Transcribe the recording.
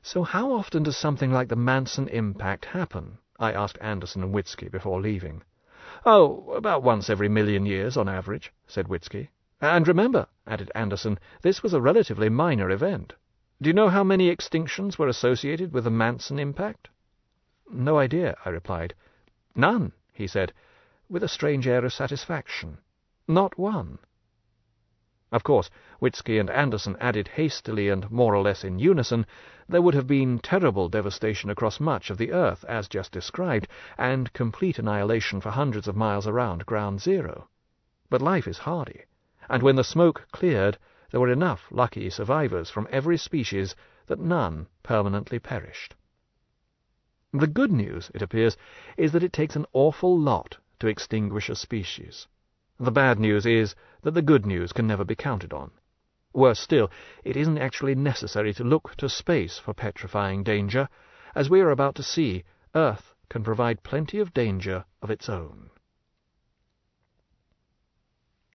So how often does something like the Manson impact happen? I asked Anderson and Witzke before leaving. Oh, about once every 1,000,000 years on average, said Witzke. And remember, added Anderson, this was a relatively minor event. Do you know how many extinctions were associated with the Manson impact? No idea, I replied. None, he said, with a strange air of satisfaction. Not one. Of course, Witzke and Anderson added hastily and more or less in unison, there would have been terrible devastation across much of the Earth, as just described, and complete annihilation for hundreds of miles around Ground Zero. But life is hardy, and when the smoke cleared, there were enough lucky survivors from every species that none permanently perished. The good news, it appears, is that it takes an awful lot to extinguish a species. The bad news is that the good news can never be counted on. Worse still, it isn't actually necessary to look to space for petrifying danger. As we are about to see, Earth can provide plenty of danger of its own.